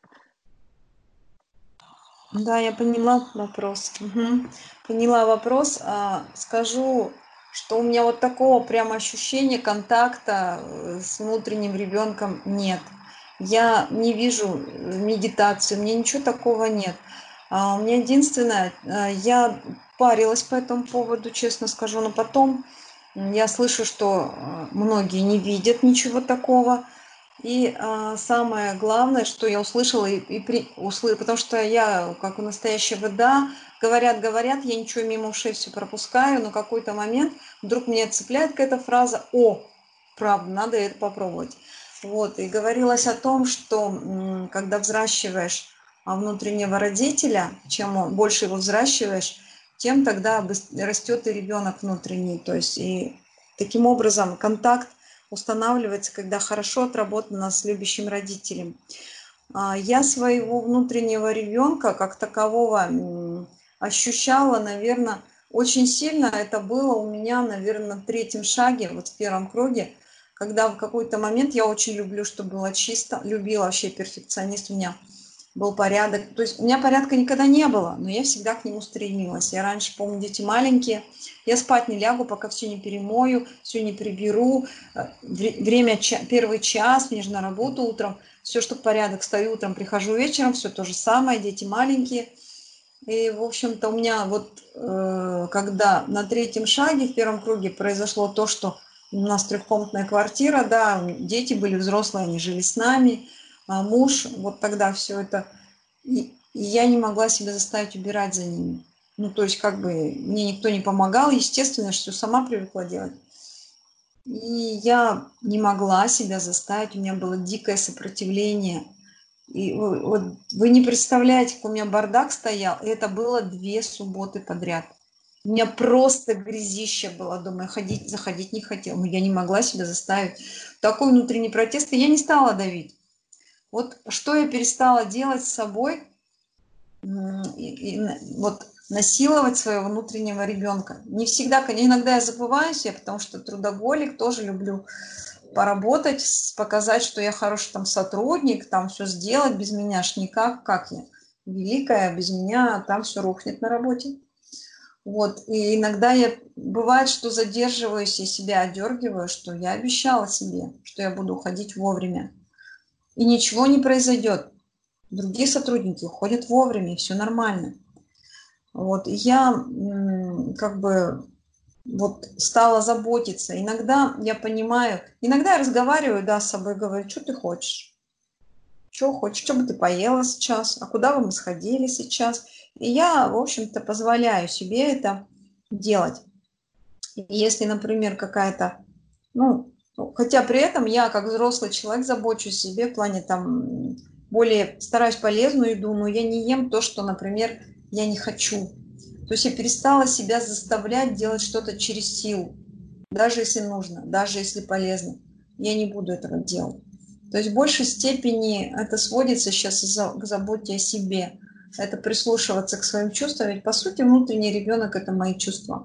Да, я поняла вопрос. Угу. Поняла вопрос. А, скажу, что у меня вот такого прям ощущения контакта с внутренним ребенком нет. Я не вижу медитации, у меня ничего такого нет. А у меня единственное, я парилась по этому поводу, честно скажу, но потом я слышу, что многие не видят ничего такого. И а, самое главное, что я услышала, и, и при, услы, потому что я, как у настоящей ВДА, говорят, говорят, я ничего мимо ушей все пропускаю, но какой-то момент вдруг меня цепляет какая-то фраза: «О, правда, надо это попробовать». Вот, и говорилось о том, что м, когда взращиваешь внутреннего родителя, чем больше его взращиваешь, тем тогда растет и ребенок внутренний. То есть и таким образом контакт устанавливается, когда хорошо отработано с любящим родителем. Я своего внутреннего ребенка как такового ощущала, наверное, очень сильно. Это было у меня, наверное, на третьем шаге, вот в первом круге, когда в какой-то момент я очень люблю, чтобы было чисто, любила вообще, перфекционист у меня был порядок. То есть у меня порядка никогда не было, но я всегда к нему стремилась. Я раньше, помню, дети маленькие, я спать не лягу, пока все не перемою, все не приберу. Время, первый час, мне же на работу утром, все, что порядок, стою утром, прихожу вечером, все то же самое, дети маленькие. И, в общем-то, у меня вот, когда на третьем шаге, в первом круге произошло то, что у нас трехкомнатная квартира, да, дети были взрослые, они жили с нами, а муж, вот тогда все это. И и я не могла себя заставить убирать за ними. Ну, то есть, как бы, мне никто не помогал, естественно, что сама привыкла делать. И я не могла себя заставить, у меня было дикое сопротивление. И вот вы не представляете, как у меня бардак стоял, и это было две субботы подряд. У меня просто грязище было дома, я ходить, заходить не хотела, но я не могла себя заставить. Такой внутренний протест, и я не стала давить. Вот что я перестала делать с собой, и, и, вот насиловать своего внутреннего ребенка. Не всегда, иногда я забываюсь, я потому что трудоголик, тоже люблю поработать, показать, что я хороший там сотрудник, там все сделать, без меня ж никак, как я великая, без меня там все рухнет на работе. Вот, и иногда я, бывает, что задерживаюсь и себя одергиваю, что я обещала себе, что я буду уходить вовремя. И ничего не произойдет. Другие сотрудники уходят вовремя, и все нормально. Вот, и я как бы вот стала заботиться. Иногда я понимаю, иногда я разговариваю, да, с собой, говорю, что ты хочешь? Что хочешь? Что бы ты поела сейчас? А куда бы мы сходили сейчас? И я, в общем-то, позволяю себе это делать. И если, например, какая-то, ну, хотя при этом я, как взрослый человек, забочусь о себе в плане там более стараюсь полезную еду, но я не ем то, что, например, я не хочу. То есть я перестала себя заставлять делать что-то через силу, даже если нужно, даже если полезно. Я не буду этого делать. То есть в большей степени это сводится сейчас к заботе о себе. Это прислушиваться к своим чувствам. Ведь, по сути, внутренний ребенок – это мои чувства.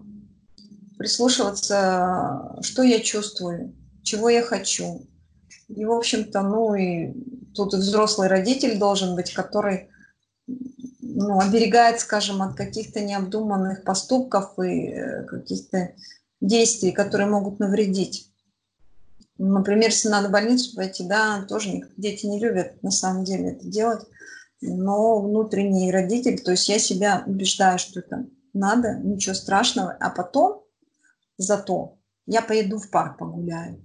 Прислушиваться, что я чувствую, чего я хочу. И, в общем-то, ну и тут и взрослый родитель должен быть, который ну, оберегает, скажем, от каких-то необдуманных поступков и каких-то действий, которые могут навредить. Например, если надо в больницу пойти, да, тоже дети не любят на самом деле это делать, но внутренний родитель, то есть я себя убеждаю, что это надо, ничего страшного, а потом зато я поеду в парк погуляю.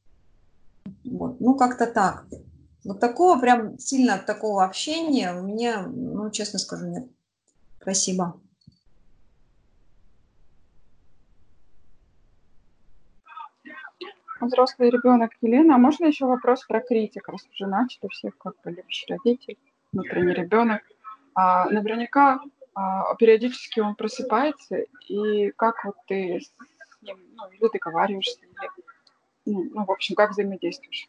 Вот. Ну, как-то так. Вот такого прям сильно такого общения у меня, ну, честно скажу, нет. Спасибо. Взрослый ребенок Елена. А можно еще вопрос про критик? Раз уже начали, всех как бы любящий родитель, внутренний ребенок. А, наверняка а, периодически он просыпается, и как вот ты с ним, ну, или договариваешься, или, ну, ну, в общем, как взаимодействуешь?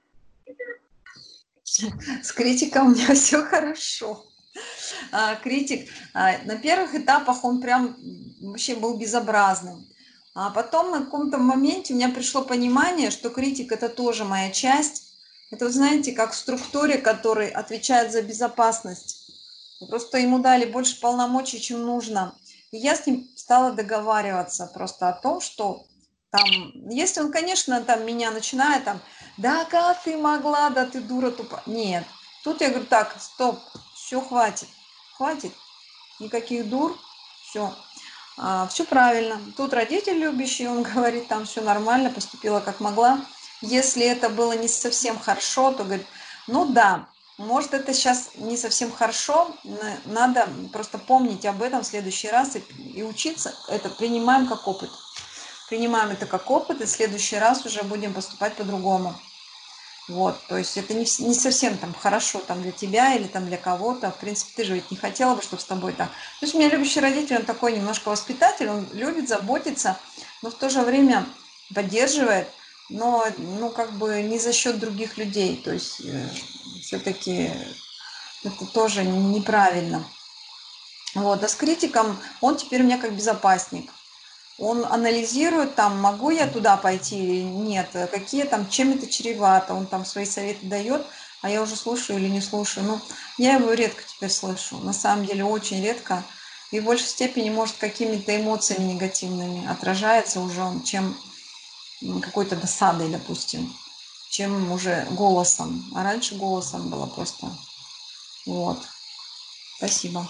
С критиком у меня все хорошо. А, критик, а, на первых этапах он прям вообще был безобразным. А потом на каком-то моменте у меня пришло понимание, что критик – это тоже моя часть. Это, вы знаете, как в структуре, который отвечает за безопасность. Просто ему дали больше полномочий, чем нужно. И я с ним стала договариваться просто о том, что там, если он, конечно, там меня начинает там, да как ты могла, да ты дура тупо. Нет. Тут я говорю, так, стоп, все, хватит, хватит, никаких дур, все. А, все правильно. Тут родитель любящий, он говорит, там все нормально, поступила как могла. Если это было не совсем хорошо, то говорит, ну да, может это сейчас не совсем хорошо, надо просто помнить об этом в следующий раз и, и учиться. Это принимаем как опыт. Принимаем это как опыт, и в следующий раз уже будем поступать по-другому. Вот, то есть это не, не совсем там хорошо там для тебя или там для кого-то. В принципе, ты же ведь не хотела бы, чтобы с тобой так. То есть у меня любящий родитель, он такой немножко воспитатель, он любит заботиться, но в то же время поддерживает, но ну как бы не за счет других людей. То есть э, все-таки это тоже неправильно. Вот, а с критиком он теперь у меня как безопасник. Он анализирует, там, могу я туда пойти или нет, какие там, чем это чревато, он там свои советы дает, а я уже слушаю или не слушаю. Ну, я его редко теперь слышу, на самом деле очень редко. И в большей степени, может, какими-то эмоциями негативными отражается уже он, чем какой-то досадой, допустим, чем уже голосом. А раньше голосом было просто. Вот. Спасибо.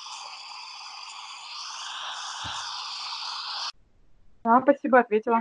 Да, спасибо, ответила.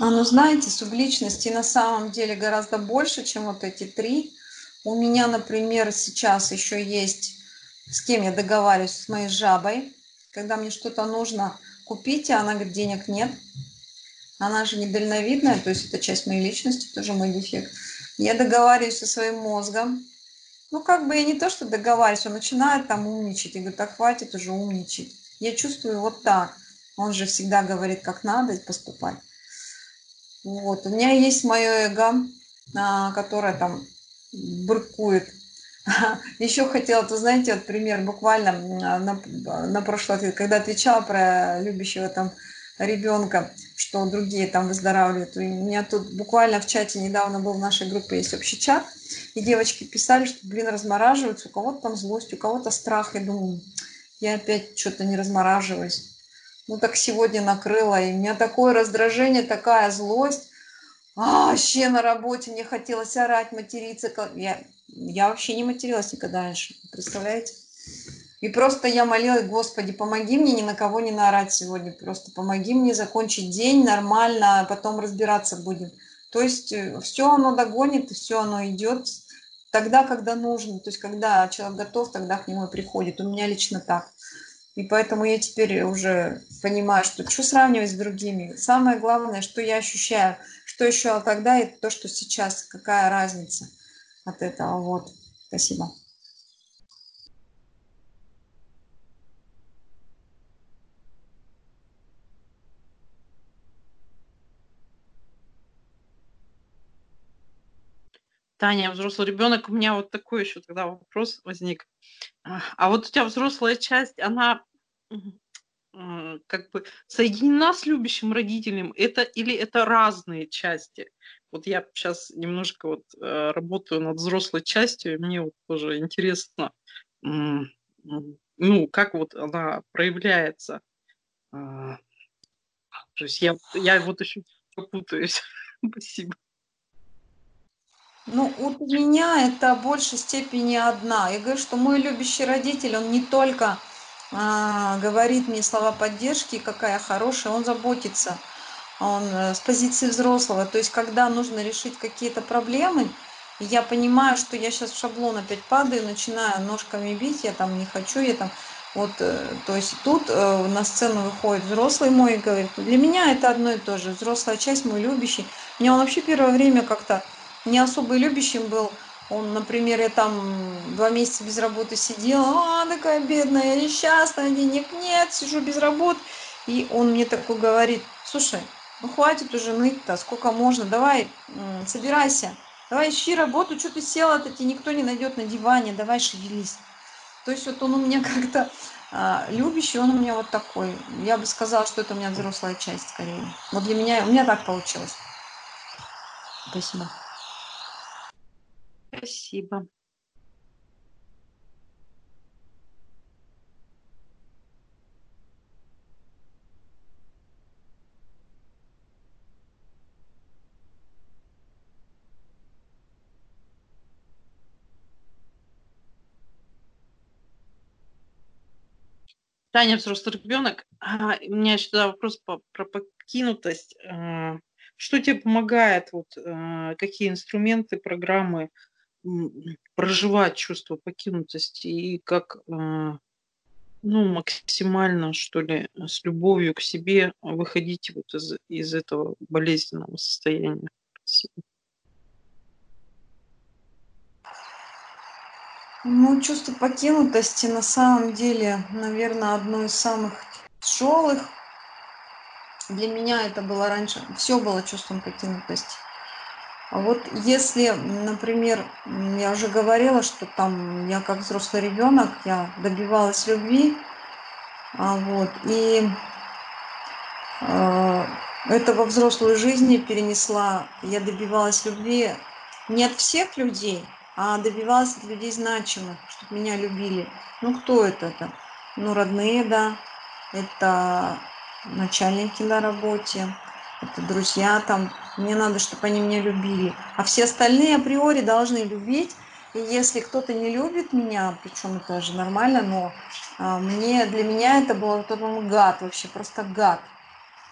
А, ну, знаете, субличности на самом деле гораздо больше, чем вот эти три. У меня, например, сейчас еще есть, с кем я договариваюсь, с моей жабой. Когда мне что-то нужно купить, а она говорит, денег нет. Она же недальновидная, то есть это часть моей личности, тоже мой дефект. Я договариваюсь со своим мозгом. Ну, как бы я не то, что договариваюсь, он начинает там умничать. Я говорю, так хватит уже умничать. Я чувствую вот так. Он же всегда говорит, как надо поступать. Вот. У меня есть мое эго, а, которое там буркует. Еще хотела, вы знаете, вот пример буквально на, на прошлый ответ, когда отвечала про любящего там ребенка, что другие там выздоравливают. У меня тут буквально в чате недавно был в нашей группе есть общий чат, и девочки писали, что, блин, размораживаются, у кого-то там злость, у кого-то страх. Я думаю, я опять что-то не размораживаюсь. Ну так сегодня накрыло, и у меня такое раздражение, такая злость. А, вообще на работе мне хотелось орать, материться. Я, я вообще не материлась никогда раньше, представляете? И просто я молилась, Господи, помоги мне ни на кого не наорать сегодня. Просто помоги мне закончить день нормально, а потом разбираться будем. То есть все оно догонит, и все оно идет тогда, когда нужно. То есть когда человек готов, тогда к нему и приходит. У меня лично так. И поэтому я теперь уже понимаю, что что сравнивать с другими. Самое главное, что я ощущаю, что ощущала тогда, и то, что сейчас. Какая разница от этого. Вот. Спасибо. Таня, взрослый ребенок, у меня вот такой еще тогда вопрос возник. А вот у тебя взрослая часть, она как бы соединена с любящим родителем, это или это разные части? Вот я сейчас немножко вот э, работаю над взрослой частью, и мне вот тоже интересно, м, м, ну, как вот она проявляется. А, то есть я, я вот еще путаюсь. Спасибо. Ну, вот у меня это в большей степени одна. Я говорю, что мой любящий родитель, он не только а, говорит мне слова поддержки, какая хорошая, он заботится, он э, с позиции взрослого. То есть, когда нужно решить какие-то проблемы, я понимаю, что я сейчас в шаблон опять падаю, начинаю ножками бить, я там не хочу, я там вот, э, то есть тут э, на сцену выходит взрослый мой и говорит, для меня это одно и то же, взрослая часть, мой любящий. Меня он вообще первое время как-то не особо любящим был. Он, например, я там два месяца без работы сидела, а, такая бедная, я несчастная, денег нет, сижу без работы. И он мне такой говорит, слушай, ну хватит уже ныть-то, сколько можно, давай, м, собирайся, давай ищи работу, что ты села-то, тебе никто не найдет на диване, давай шевелись. То есть вот он у меня как-то а, любящий, он у меня вот такой. Я бы сказала, что это у меня взрослая часть скорее. Вот для меня, у меня так получилось. Спасибо. Спасибо. Таня, взрослый ребенок. А, у меня еще тогда вопрос по, про покинутость. А, что тебе помогает, вот, а, какие инструменты, программы м, проживать чувство покинутости и как, а, ну, максимально, что ли, с любовью к себе выходить вот из, из этого болезненного состояния? Спасибо. Ну, чувство покинутости на самом деле, наверное, одно из самых тяжелых. Для меня это было раньше, все было чувством покинутости. А вот если, например, я уже говорила, что там я как взрослый ребенок, я добивалась любви, а вот, и э, это во взрослую жизнь перенесла. Я добивалась любви не от всех людей, а добивалась от людей значимых, чтобы меня любили. Ну, кто это? это? Ну, родные, да. Это начальники на работе, это друзья там. Мне надо, чтобы они меня любили. А все остальные априори должны любить. И если кто-то не любит меня, причем это же нормально, но а, мне, для меня это был тот момент гад, вообще просто гад.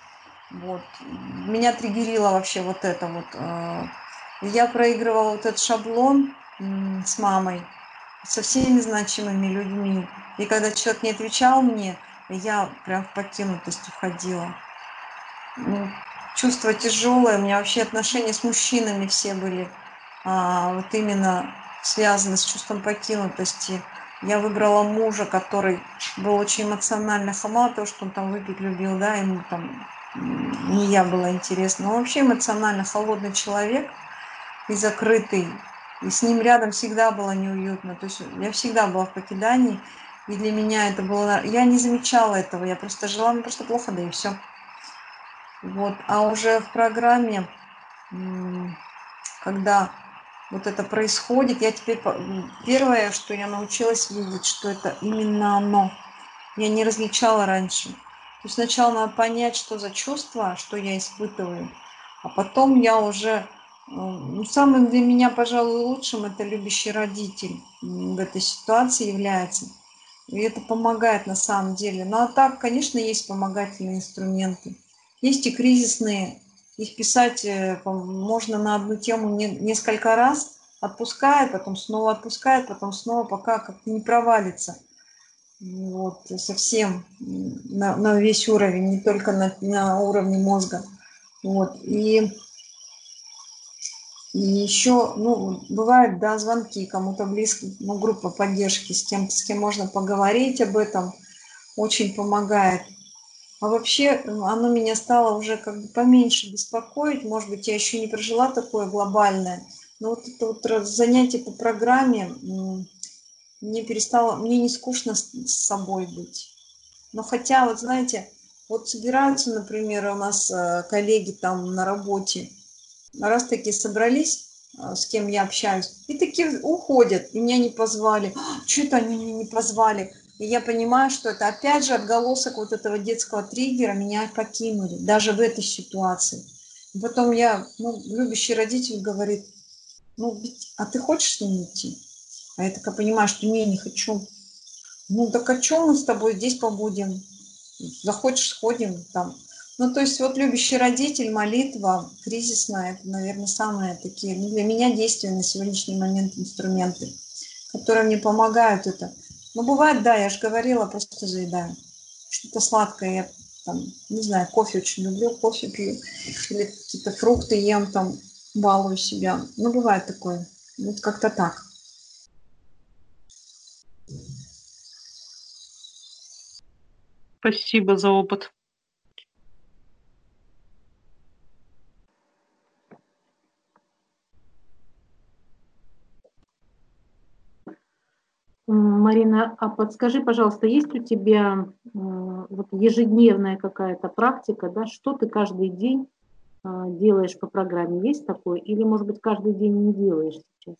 Вот. Меня триггерило вообще вот это вот. э, Я проигрывала вот этот шаблон м, с мамой, со всеми значимыми людьми. И когда человек не отвечал мне, я прям в покинутость уходила. Ну, чувство тяжелое. У меня вообще отношения с мужчинами все были а, вот именно связаны с чувством покинутости. Я выбрала мужа, который был очень эмоционально, мало того, что он там выпить любил, да, ему там м, не я была интересна, но вообще эмоционально холодный человек и закрытый. И с ним рядом всегда было неуютно. То есть я всегда была в покидании, и для меня это было... Я не замечала этого, я просто жила, мне просто плохо, да и все. Вот. А уже в программе, м, когда вот это происходит, я теперь... по- м, Первое, что я научилась видеть, что это именно оно. Я не различала раньше. То есть сначала надо понять, что за чувство, что я испытываю, а потом я уже... э, Ну, самым для меня, пожалуй, лучшим это любящий родитель м, в этой ситуации является. И это помогает на самом деле. Ну а так, конечно, есть вспомогательные инструменты. Есть и кризисные. Их писать э, по- можно на одну тему не- несколько раз. Отпускает, потом снова отпускает, потом снова, пока как-то не провалится. Вот, совсем м, на, на весь уровень, не только на, на уровне мозга. Вот. И, и еще, ну, бывают, да, звонки кому-то близко, ну, группа поддержки с тем, с кем можно поговорить об этом, очень помогает. А вообще м, оно меня стало уже как бы поменьше беспокоить. Может быть, я еще не прожила такое глобальное. Но вот это вот раз- занятие по программе м, мне перестало, мне не скучно с, с собой быть. Но хотя, вот знаете, вот собираются, например, у нас э, коллеги там на работе, раз такие собрались, э, с кем я общаюсь, и такие уходят, и меня не позвали. Что это они меня не позвали? И я понимаю, что это опять же отголосок вот этого детского триггера, меня покинули, даже в этой ситуации. И потом я, ну, любящий родитель говорит, ну, а ты хочешь с ним идти? А я такая понимаю, что не, не хочу. Ну, так о чем мы с тобой здесь побудем? Захочешь, сходим там. Ну, то есть вот любящий родитель, молитва, кризисная, это, наверное, самые такие, ну, для меня действенные на сегодняшний момент инструменты, которые мне помогают это. Ну, бывает, да, я же говорила, просто заедаю. Что-то сладкое, я там, не знаю, кофе очень люблю, кофе пью, или какие-то фрукты ем, там, балую себя. Ну, бывает такое. Вот как-то так. Спасибо за опыт. Марина, а подскажи, пожалуйста, есть у тебя э, вот ежедневная какая-то практика, да, что ты каждый день э, делаешь по программе? Есть такое? Или, может быть, каждый день не делаешь сейчас?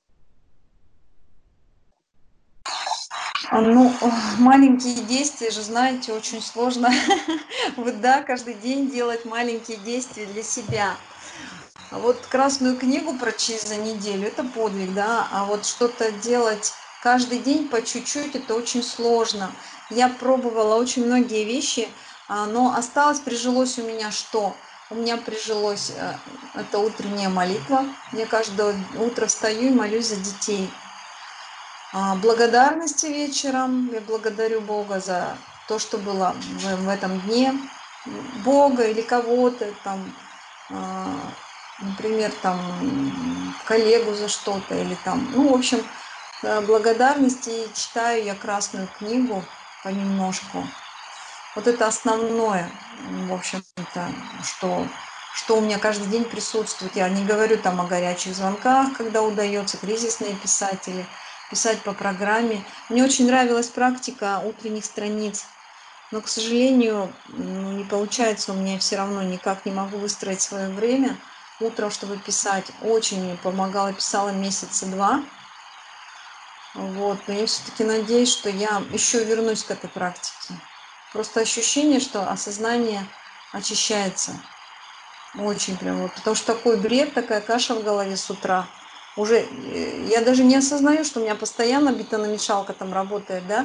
А, Ну, маленькие действия же, знаете, очень сложно. Вот да, каждый день делать маленькие действия для себя. А вот красную книгу прочесть за неделю – это подвиг, да, а вот что-то делать каждый день по чуть-чуть – это очень сложно. Я пробовала очень многие вещи, а, но осталось, прижилось у меня что? У меня прижилось э, это утренняя молитва. Я каждое утро встаю и молюсь за детей. А, Благодарности вечером. Я благодарю Бога за то, что было в, в этом дне. Бога или кого-то там, а, например, там коллегу за что-то или там, ну, в общем, э, благодарности. И читаю я красную книгу понемножку. Вот это основное, в общем-то, что, что у меня каждый день присутствует. Я не говорю там о горячих звонках, когда удается, кризисные писатели, писать по программе. Мне очень нравилась практика утренних страниц, но, к сожалению, ну, не получается у меня все равно, никак не могу выстроить свое время утром, чтобы писать. Очень мне помогала, писала месяца два. Вот, но я все-таки надеюсь, что я еще вернусь к этой практике. Просто ощущение, что осознание очищается. Очень прям вот. Потому что такой бред, такая каша в голове с утра. Уже э, я даже не осознаю, что у меня постоянно бетономешалка там работает, да.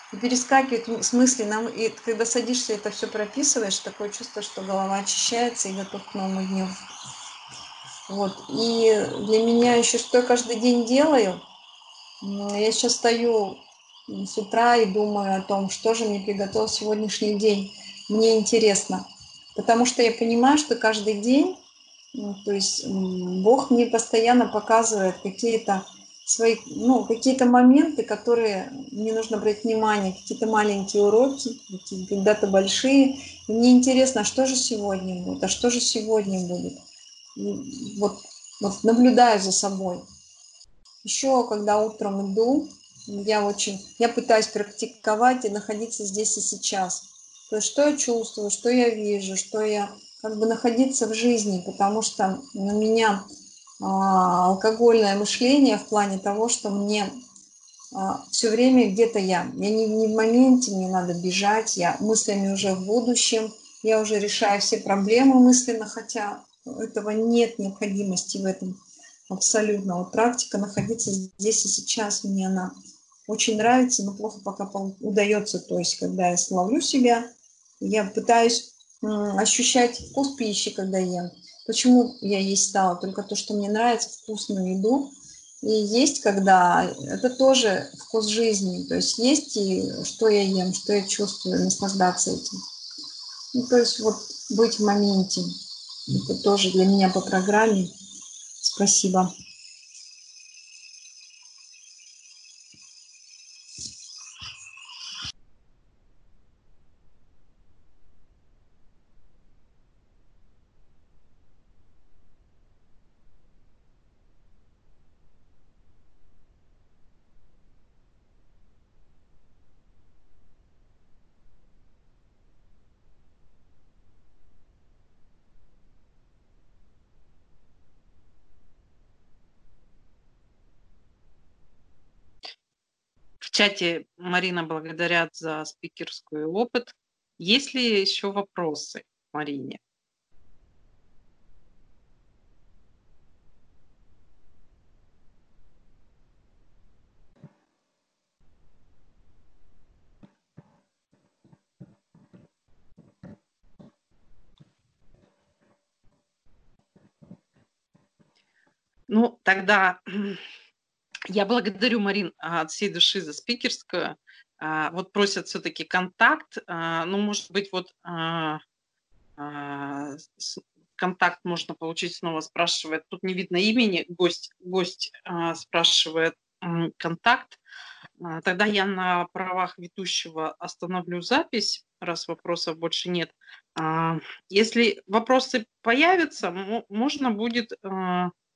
И перескакивает с мысли на м- и когда садишься, это все прописываешь, такое чувство, что голова очищается и готов к новому дню. Вот. И для меня еще, что я каждый день делаю, м, я сейчас стою м, с утра и думаю о том, что же мне приготовил сегодняшний день. Мне интересно. Потому что я понимаю, что каждый день, м, то есть м, Бог мне постоянно показывает какие-то свои, ну, какие-то моменты, которые мне нужно брать внимание, какие-то маленькие уроки, какие- когда-то большие. И мне интересно, а что же сегодня будет, а что же сегодня будет. И вот, вот наблюдаю за собой. Еще когда утром иду, я очень, я пытаюсь практиковать и находиться здесь и сейчас. То есть что я чувствую, что я вижу, что я как бы находиться в жизни, потому что у меня а, алкогольное мышление в плане того, что мне а, все время где-то я. Я не, не в моменте, мне надо бежать, я мыслями уже в будущем, я уже решаю все проблемы мысленно, хотя этого нет необходимости в этом абсолютно. Вот практика находиться здесь и сейчас, мне она очень нравится, но плохо пока удается. То есть, когда я словлю себя, я пытаюсь м, ощущать вкус пищи, когда ем. Почему я есть стала? Только то, что мне нравится, вкусную еду. И есть, когда это тоже вкус жизни. То есть есть и что я ем, что я чувствую, наслаждаться этим. Ну, то есть вот быть в моменте. Это тоже для меня по программе. Спасибо. В чате Марина благодарят за спикерский опыт. Есть ли еще вопросы к Марине? Ну, тогда я благодарю, Марин, а, от всей души за спикерскую. А, Вот просят все-таки контакт. А, Ну, может быть, вот а, а, с- контакт можно получить снова, спрашивает. Тут не видно имени, гость, гость а, спрашивает м, контакт. А, Тогда я на правах ведущего остановлю запись, раз вопросов больше нет. А, Если вопросы появятся, мо- можно будет а,